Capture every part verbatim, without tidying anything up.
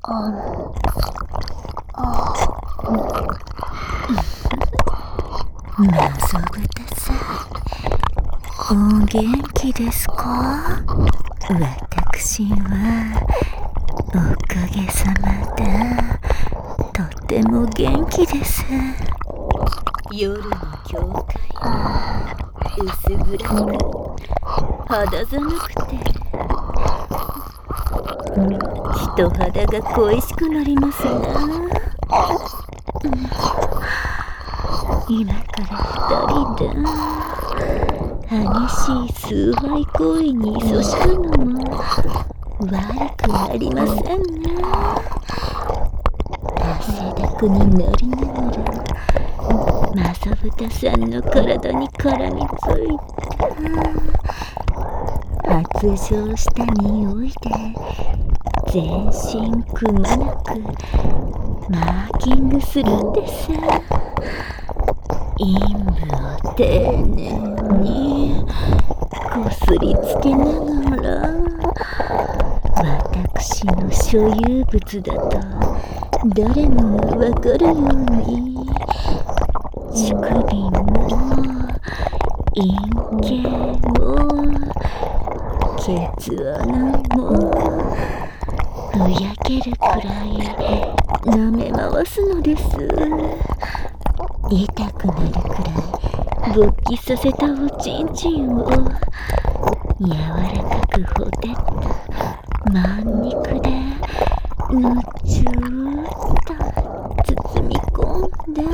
まさぶたさん、お元気ですか？私はおかげさまでとっても元気です。夜の教会は薄暗く肌寒くて人肌が恋しくなりますな。今から二人で激しい崇拝行為に勤しむのも悪くありませんね。汗だくになりながらまさぶたさんの体に絡みついた発情した匂いで全身くまなくマーキングするんです。陰部を丁寧にこすりつけながら私の所有物だと誰もがわかるように乳首も陰茎もケツ穴もふやけるくらい舐め回すのです。痛くなるくらい勃起させたおちんちんを柔らかくほてった満肉でぬちゅーっと包み込んで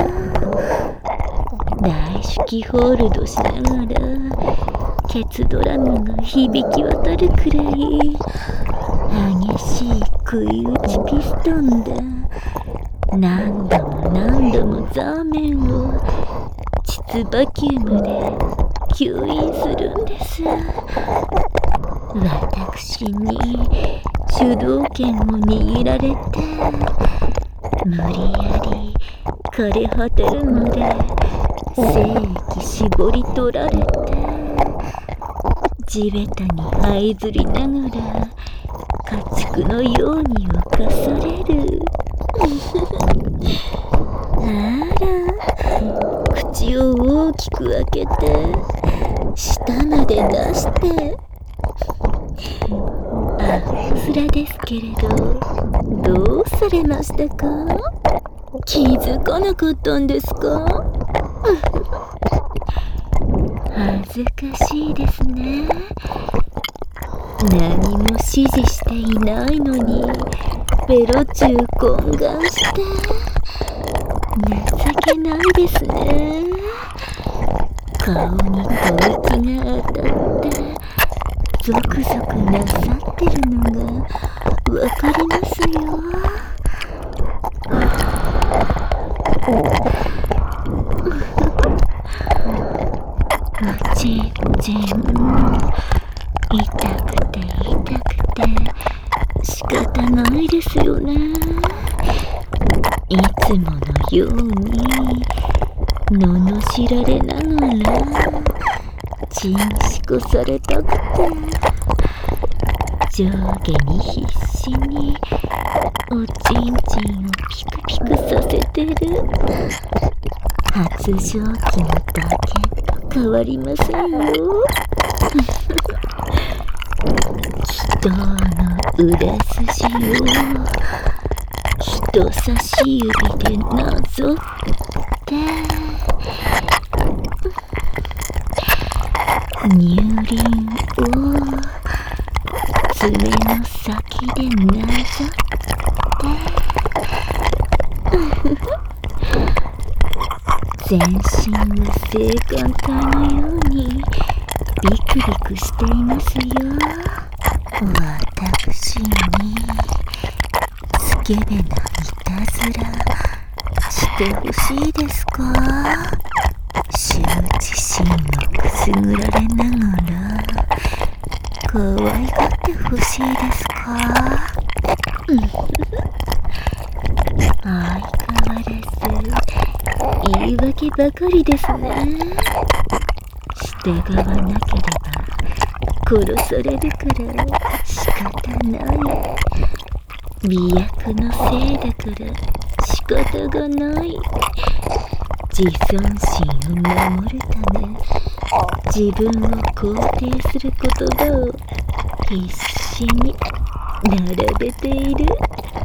大式ホールドしながらケツドラムが響き渡るくらい激しい食い打ちピストンで何度も何度もザーメンを膣バキュームで吸引するんです。私に主導権を握られて無理やり枯れ果てるまで精液絞り取られて地べたに這いずりながら家畜のように侵される。あら、口を大きく開けて舌まで出してあっすらですけれどどうされましたか？気づかなかったんですか？恥ずかしいですね。何も指示していないのにベロ中懇願して情けないですね。顔に吐息が当たってゾクゾクなさってるのがわかりますよ。おちんちん痛くて痛くて仕方ないですよね。いつものように罵られながらチンしこされたくて上下に必死におちんちんをピクピクさせてる。発情期のだけと変わりませんよ。祈祷の裏筋を人差し指でなぞって乳輪を爪の先でなぞって全身が性感帯のようにビクビクしていますよ。私にスケベないたずらしてほしいですか？羞恥心をくすぐられながら可愛がってほしいですか？相変わらず言い訳ばかりですね。従わなければ殺されるから仕方ない。 美薬のせいだから仕方がない。自尊心を守るため、自分を肯定する言葉を必死に並べている。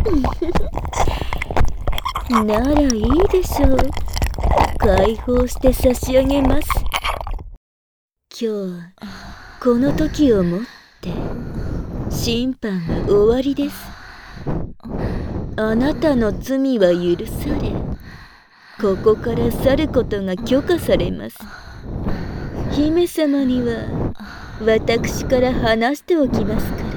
ならいいでしょう。解放して差し上げます。今日はこの時をもって審判は終わりです。あなたの罪は許され、ここから去ることが許可されます。姫様には私から話しておきますから、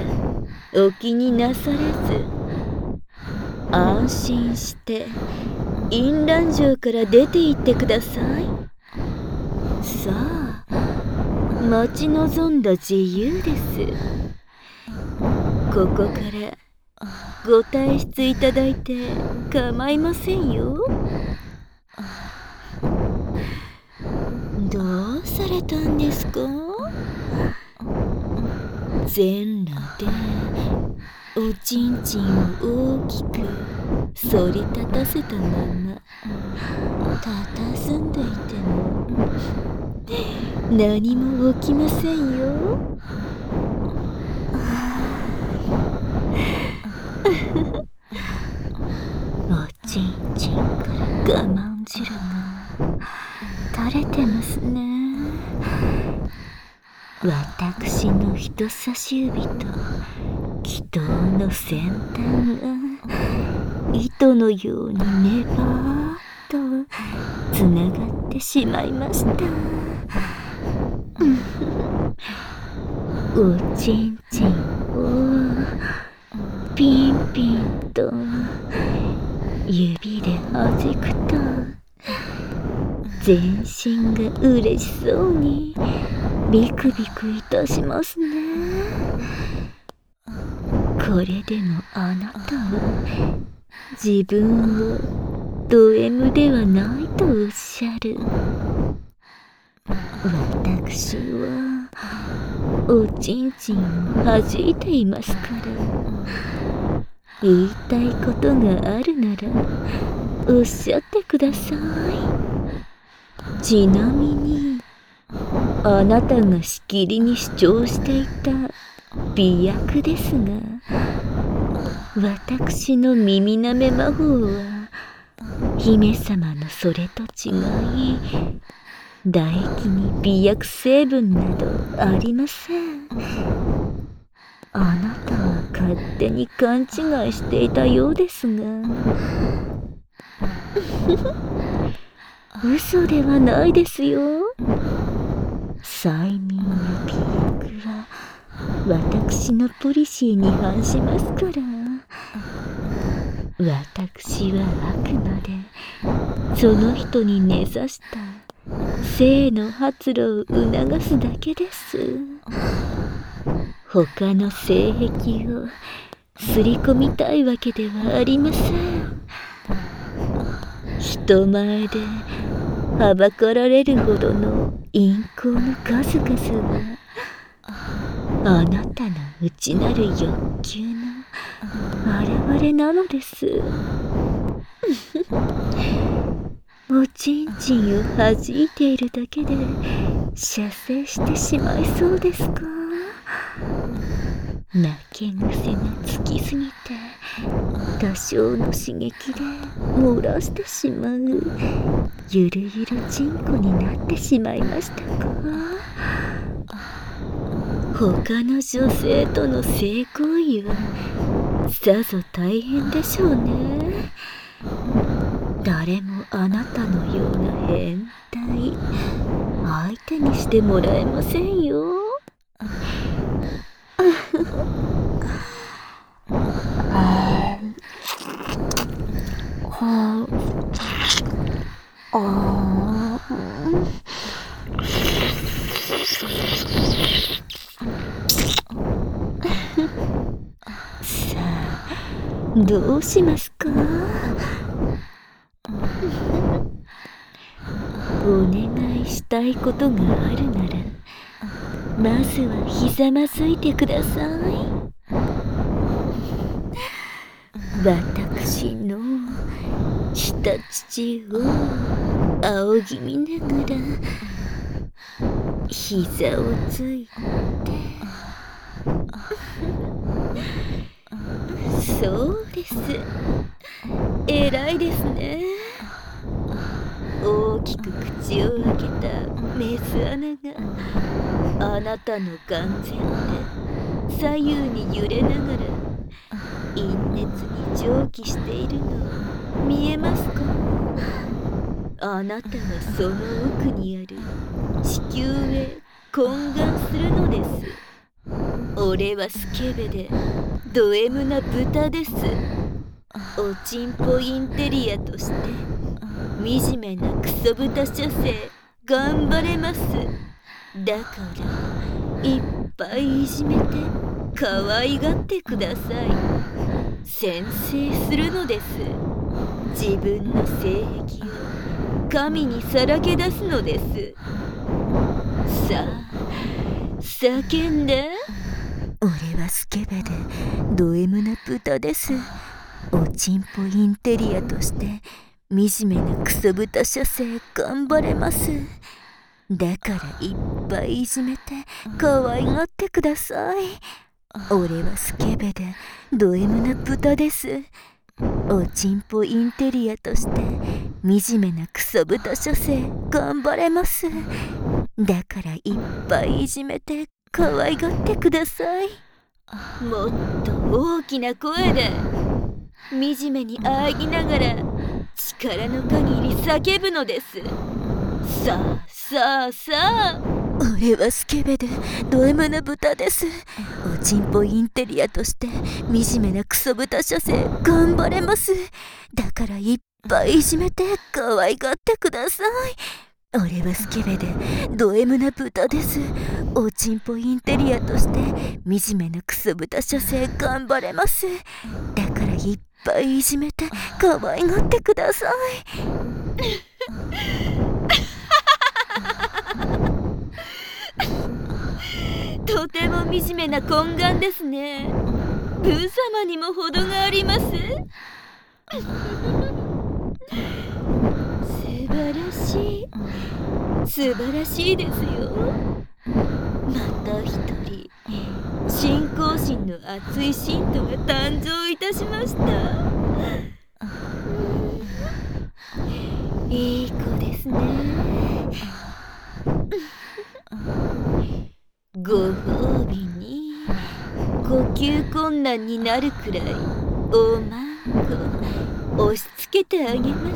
お気になさらず安心して淫乱城から出て行ってください。さあ、待ち望んだ自由です。ここからご退出いただいて構いませんよ。どうされたんですか？全裸でおちんちんを大きく反り立たせたまま佇んでいても何も起きませんよ。おちんちんから我慢汁が垂れてますね。私の人差し指と祈祷の先端が糸のようにネバーっとつながってしまいました。おちんちんをピンピンと指で弾くと全身が嬉しそうにビクビクいたしますね。これでもあなたは自分をド M ではないとおっしゃる。私はおちんちんを弾いていますから、言いたいことがあるならおっしゃってください。ちなみにあなたがしきりに主張していた美薬ですが、私の耳なめ魔法は姫様のそれと違い、唾液に美薬成分などありません。あなたは勝手に勘違いしていたようですが嘘ではないですよ。催眠や美薬は私のポリシーに反しますから。私はあくまでその人に根ざした性の発露を促すだけです。他の性癖をすり込みたいわけではありません。人前ではばかられるほどの淫行の数々はあなたの内なる欲求の現れなのです。おちんちんを弾いているだけで射精してしまいそうですか？負け癖がつきすぎて多少の刺激で漏らしてしまうゆるゆるちんこになってしまいましたか？他の女性との性行為はさぞ大変でしょうね。誰もあなたのような変態相手にしてもらえませんよ。さあ、どうしますか？お願いしたいことがあるならまずはひざまずいてください。 私の下乳を仰ぎ見ながら膝をついてそうです。偉いですね。大きく口を開けたメス穴があなたの眼前で左右に揺れながら陰熱に蒸気しているの見えますか？あなたはその奥にある地球へ懇願するのです。俺はスケベでド M な豚です。おちんぽインテリアとして惨めなクソ豚処世頑張れます。だからいっぱいいじめて可愛がってください。宣誓するのです。自分の性癖を神にさらけ出すのです。さあ叫んで。俺はスケベでド M な豚です。おちんぽインテリアとして惨めなクソ豚処世頑張れます。だからいっぱいいじめて可愛がってください。俺はスケベでド M な豚です。おちんぽインテリアとして惨めなクソ豚処世頑張れます。だからいっぱいいじめて可愛がってください。もっと大きな声で惨めにあぎながら力の限り叫ぶのです。さあさあさあ。俺はスケベでド M な豚です。おちんぽインテリアとして惨めなクソ豚処世頑張れます。だからいっぱいいじめて可愛がってください。俺はスケベでド M な豚です。おちんぽインテリアとして惨めなクソ豚処世頑張れます。だからいっぱいいじめて可愛がってください。とても惨めな懇願ですね。ブー様にも程があります。素晴らしい素晴らしいですよ。また一人信仰心の熱い信徒が誕生いたしました。いい子ですね。ご褒美に呼吸困難になるくらいおまんこ押し付けてあげます。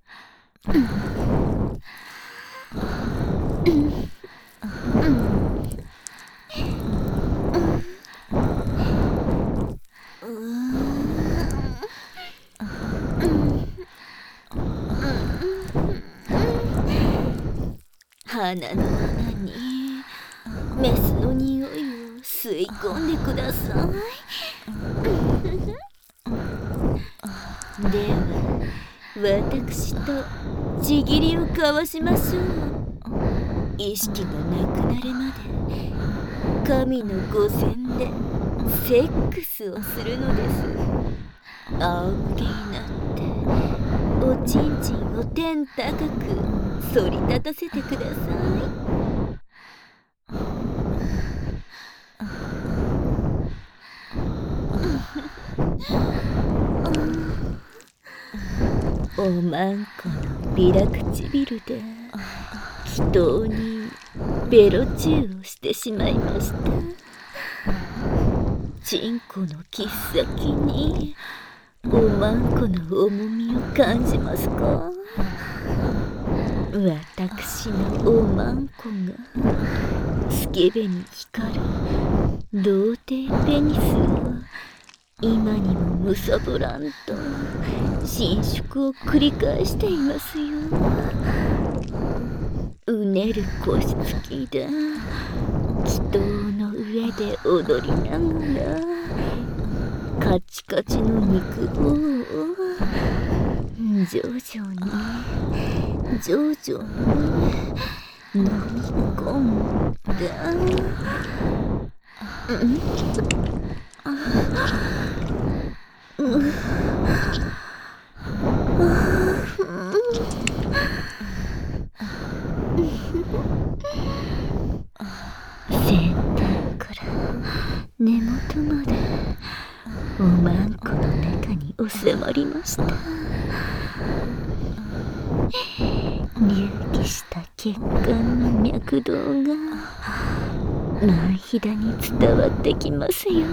鼻の穴にメスの匂いを吸い込んでください。では私とちぎりを交わしましょう。意識がなくなるまで神の御前でセックスをするのです。仰向けになっておちんちんを天高く反り立たせてください。おまんこのビラ唇で祈祷にベロチューをしてしまいました。チンコの切っ先におまんこの重みを感じますか？私のおまんこがスケベに光る童貞ペニスを今にもむさぼらんと伸縮を繰り返していますよ。うねる腰つきで祈祷の上で踊りながらカチカチの肉棒を徐々に徐々に飲み込んだ。うんに収まりました。隆起した血管の脈動が前ひだに伝わってきますよ。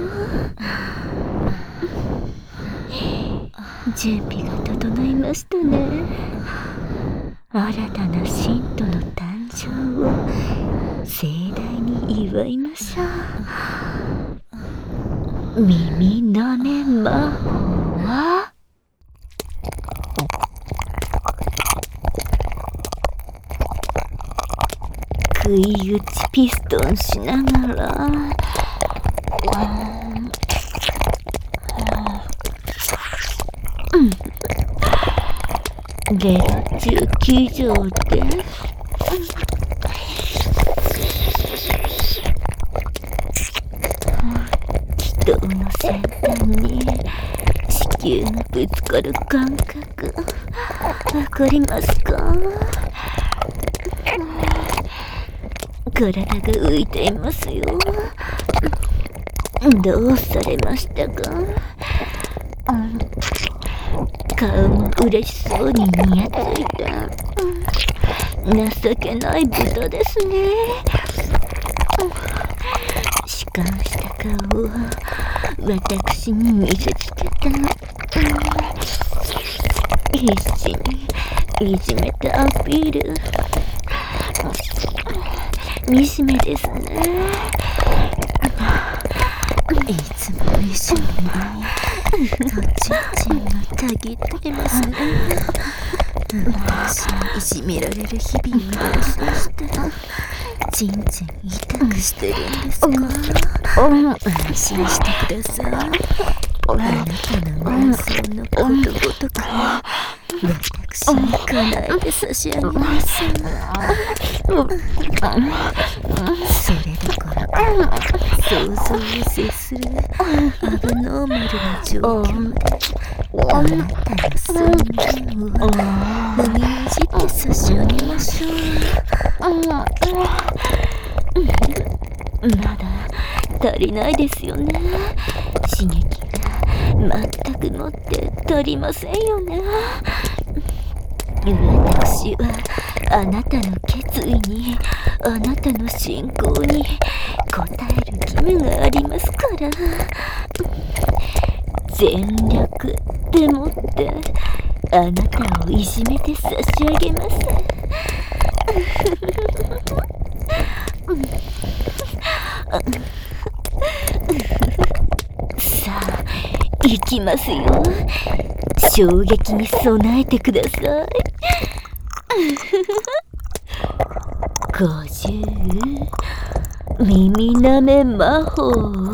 準備が整いましたね。新たな信徒の誕生を盛大に祝いましょう。耳なめ魔法は食い打ちピストンしながらレロじゅうきゅう条で気筒の先端に子宮がぶつかる感覚わかりますか？体が浮いていますよ。どうされましたか？顔も嬉しそうににやついた情けない豚ですね。弛緩した顔を私に見せつけた。必死にいじめたアピール。惨めですね。いつも一緒におちんちんがたぎってますね。私にいじめられる日々をどうしたらちんちん痛くしてるんですか？安心してください。あなたの妄想のことごとく私に叶えて差し上げます。それどころか想像を絶するアブノーマルな状況であなたの尊厳を踏みにじって差し上げましょう。まだ足りないですよね。刺激が全くもって足りませんよね。私はあなたの決意にあなたの信仰に応える義務がありますから、全力でもってあなたをいじめて差し上げます。さあ行きますよ。衝撃に備えてください。ごじゅう耳なめ魔法。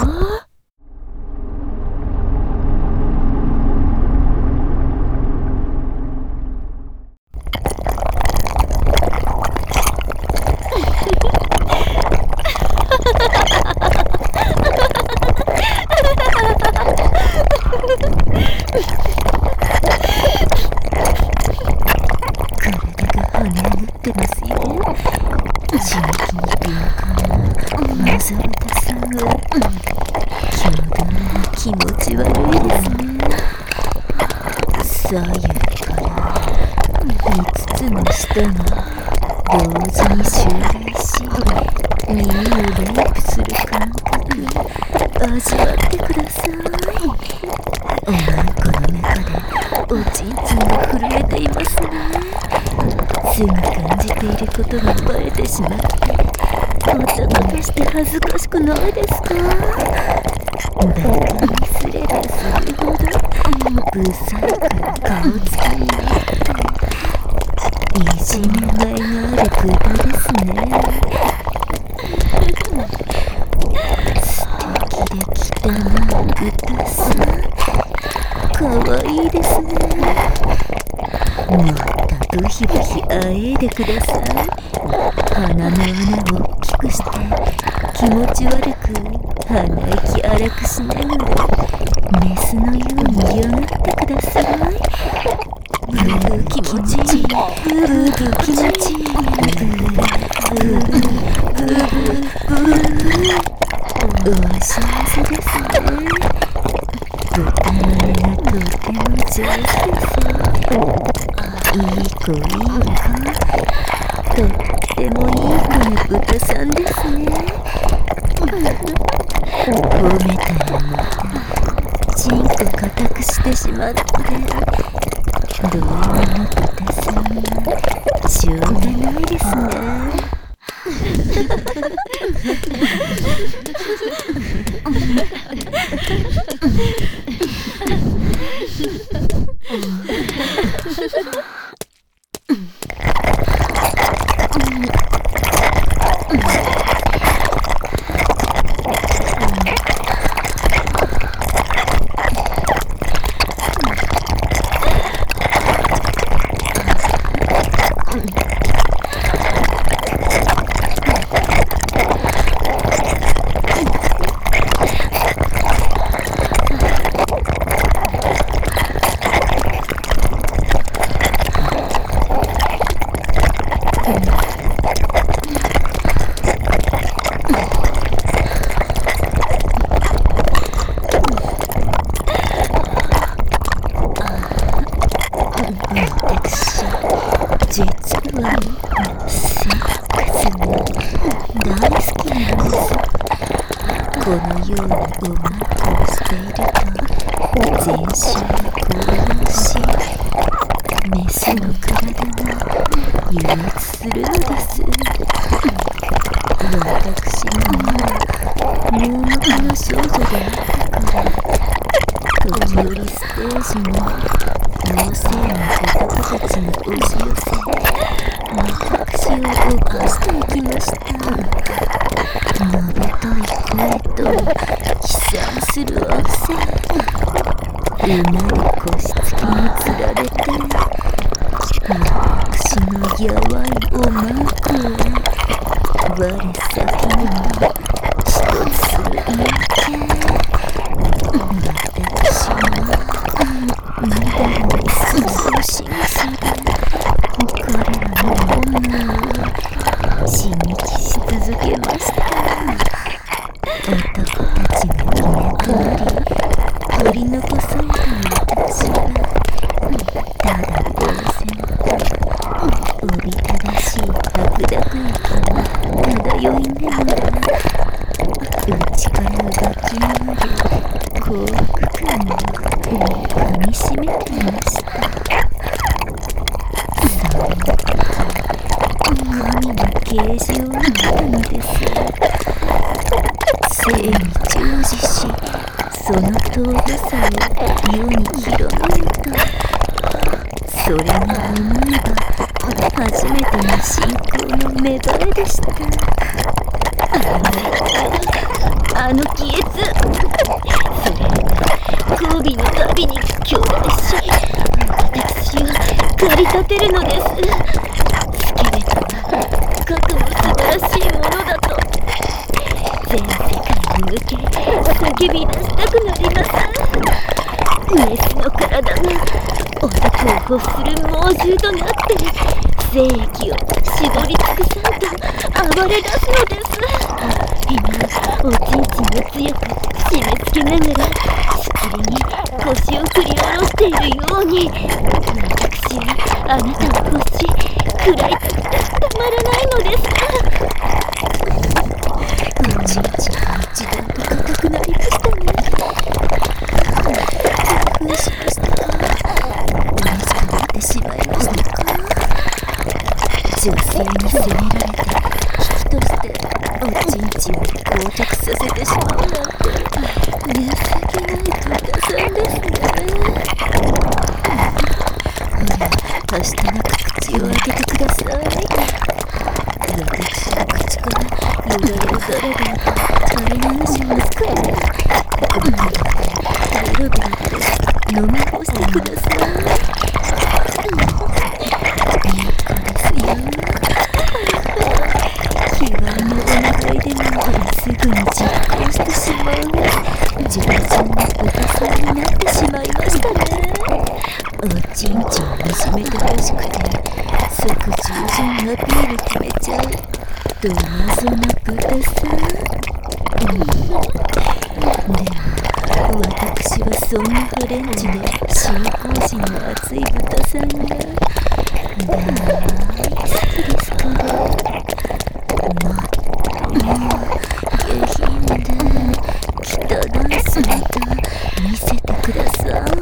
気持ち悪いですね。左右からみっつの舌が同時に襲来し耳をレイプする感覚味わってください。おまんこの中でおちんちんが震えていますね。すぐ感じていることがバレてしまっておたまかして恥ずかしくないですか？バカにすればするほどブサイクな顔つきになっていじめがいがある豚ですね。素敵で汚い豚さん、かわいいですね。もっとブヒブヒあえいでください。鼻の穴を大きくして気持ち悪く鼻息荒くしながらメスのようにゆがってください。ブーブー気持ちいい。ブーブー気持ちいい。ブーブーブーブーブーお幸せですね。豚の目がとっても手です。いい子いい子、とってもいい子の豚さんですね。褒めたらまたチンと固くしてしまって、どうも豚さんはしょうがないですね。実はセックスが大好きなんです。このようにおまけをしていると全身が高揚し、メスの体が優越するのです。私も盲目の少女であったから時折ステージに大勢の男たちが押し寄せ、私を起こしていきました。のべとい声と飛散する汗、馬で腰つきにつられて、私のやわいおまんこは我先にも一つする陰形。私はまだにすぐしぐさで彼らの本能を刺激し続けました。男たちの決め通り取り残された私はただ呆然とおびただしい白濁液に漂いながら内から動き回る幸福感を噛みしめていました。その時神の啓示を受けたのです。生に従事し、その尊さを世に広めると、それが思えば初めての信仰の芽生えでした。あの亀裂、それが交尾のたびに強大し、私を駆り立てるのです。スケベとはかくも素晴らしいものだと全世界に向け叫び出したくなります。メスの体が男を欲する猛獣となって精液を絞り尽くさんと暴れ出すのです。今おちんちんを強く締め付けながらしきりに腰を振り下ろしているように、私はあなたを欲し食らいたくてたまらないのです。おちんちんが一段と硬くなりましたね。どうしましたか？お水が出てしまいましたか？女性に責められて危機としておちんちんを硬直させてしまうなんて情けない豚さんですね。はしたなく口を開けてください。私の口からよだれをガラガラと垂れ流しますから、ごめんベロベロと飲み干してください。いい子ですよ。非番のお願いでもすぐに実行してしまう従順な豚さんになってしまいましたね。おちんちんを締めてほしくて即従順アピール決めちゃうど謎な豚さん。うん、でも私はそんなフレンチで塩麹の熱い豚さんが大好きですから。もっと下品で汚い姿見せてください。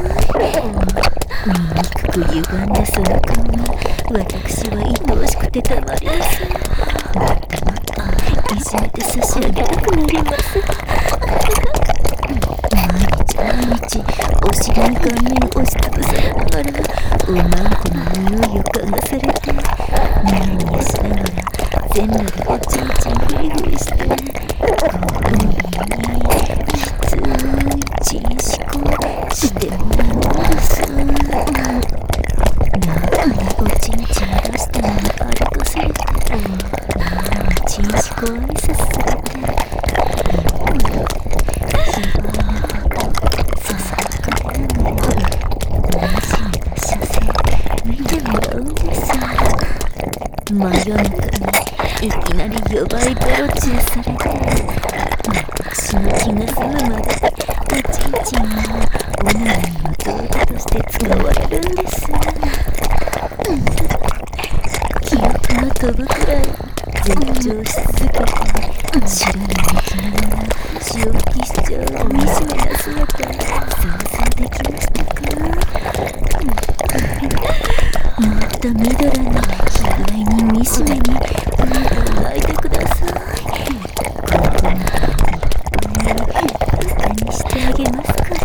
醜く歪んだその顔が私は愛おしくてたまりません。もっともっといじめて差し上げたくなります。毎日毎日お尻に顔面押しつぶされながらおまんこの匂いを嗅がされてニヤニヤしながら全裸でおちんちんフリフリしてご本人にきついチンシコしてもらうんです。中におちんちん出したのに歩かされてチンシコ挨拶されて希望のささやかれるのを楽しみな射精見てもらうんです。真夜中にいきなり呼ばいベロチューされて私の気が済むまでおちんちんがオナニーの道具として使われるんです。記憶が飛ぶくらい絶頂し続けて白に生きながら血を吹きしちゃう惨めな姿想像できましたか？もっとみどらに被害に惨めにどんどん泣いてください。ここにバカにしてあげますから。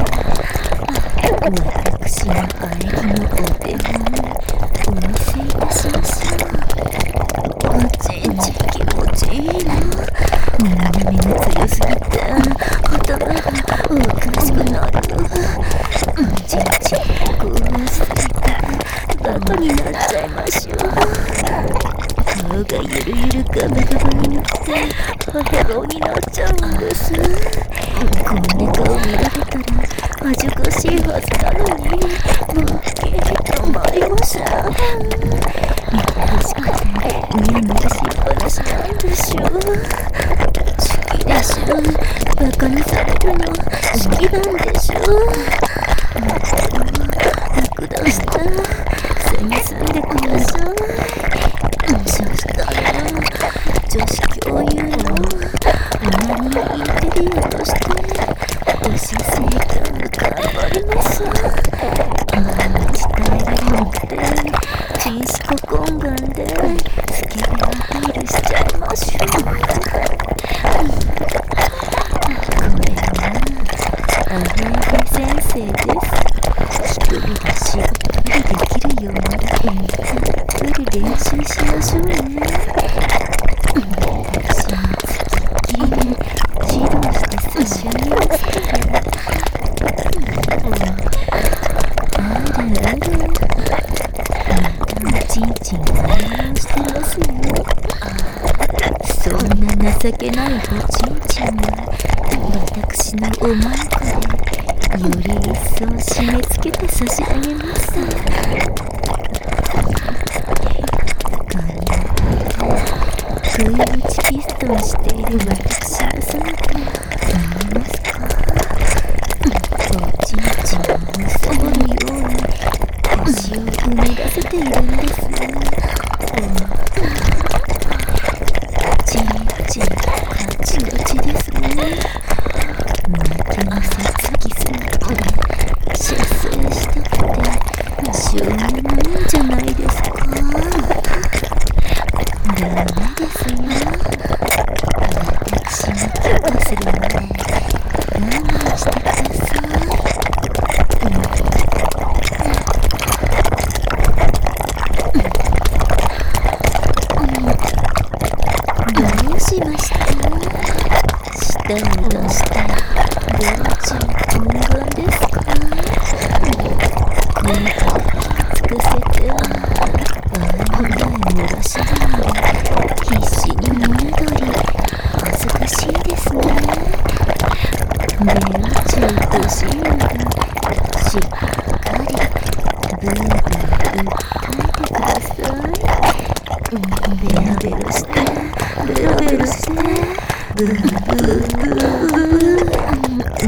私のあえぎのお手本お見せいたしましょう。おちんちん気持ちいいな。斜めが強すぎて頭がおかしくなる。おちんちん興奮しすぎてバカになっちゃいましょう。顔がゆるゆるガバガバになってヘロになっちゃうんです。こんな顔見られたら恥ずかしいはずなのにもうたまりません。もしかしてニヤニヤしっぱなしなんでしょう。好きでしょ。バカにされるの好きなんでしょ。楽出して背に住んでください。そしたら女子共有のオナニーインテリアとしておしせい感が頑張ります。毎日耐えられなくてチンシコ懇願でスケベアピールしちゃいましょう。これはアフレデ先生です。一人でしっとりできるようにたっぷり練習しましょうね。私もつきっきりに指導して差し上げますから。あるあるまたおちんちんが反応してますよ。そんな情けないおちんちんが私のおまんこでより一層締め付けて差し上げます。不意打ちピストンしている私の姿見えますか？おちんちんをむさぼるように腰を生み出せているんです。ちんちんカチカチですね。またまさつき姿で射精したくてしょうがないんじゃないですか？ダメですよ。私に許可するので我慢してください。どうしました？舌を出してベロチン懇願ですか？この子をつかせてあんな濡らしながら必死にもみどり恥ずかしいですね。ベロチンとシールがしっかりブーブー訴えてください。ベロベロしてベロベロしてブーブーブーブー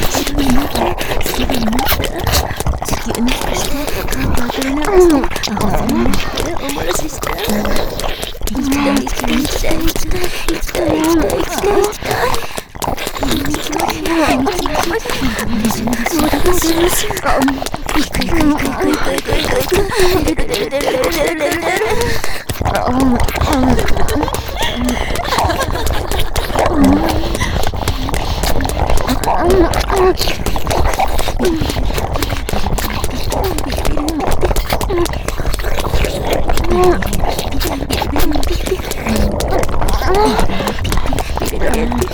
白になって好きになった地球にしてカーブを取り流して青空になっておもらしして行きたい行きたい行きたい行きたい行きたい行きたい行きたい行きたい行きたい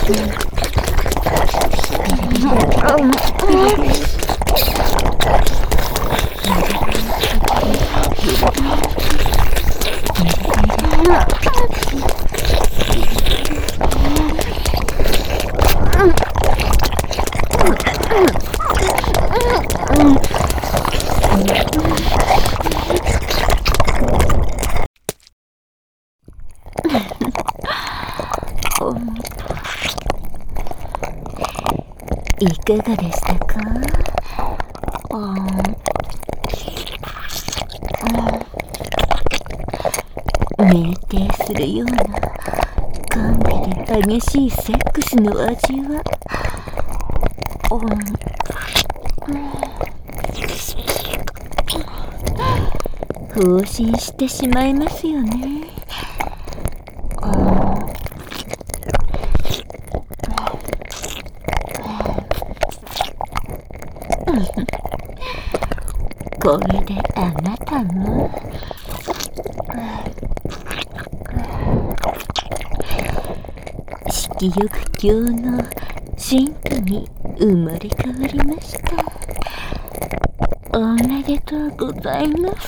いかがでしたか？ああ、酩酊するような甘美で激しいセックスの味は、放心してしまいますよね。これであなたも色欲狂の神父に生まれ変わりました。おめでとうございます。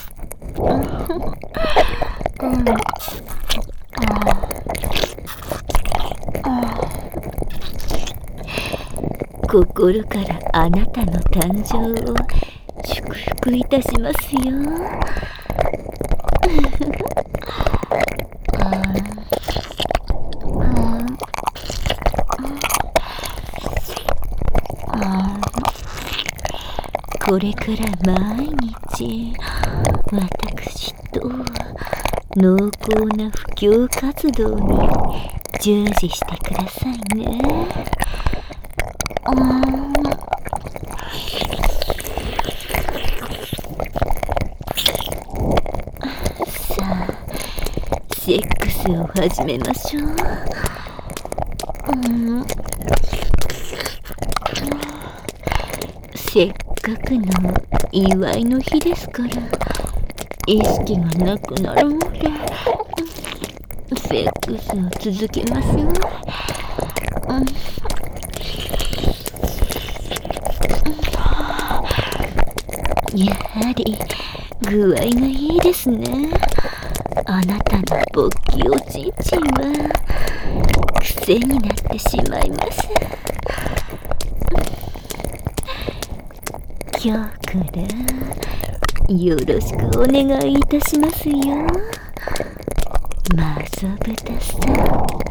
心からあなたの誕生を祝福いたしますよ。これから毎日私と濃厚な布教活動に従事してくださいね。さあ、セックスを始めましょう。うん、せっかくの祝いの日ですから、意識がなくなるまでセックスを続けますよ。うん、やはり具合がいいですね。あなたの勃起おちんちんは癖になってしまいます。今日からよろしくお願いいたしますよ。マゾブタさん。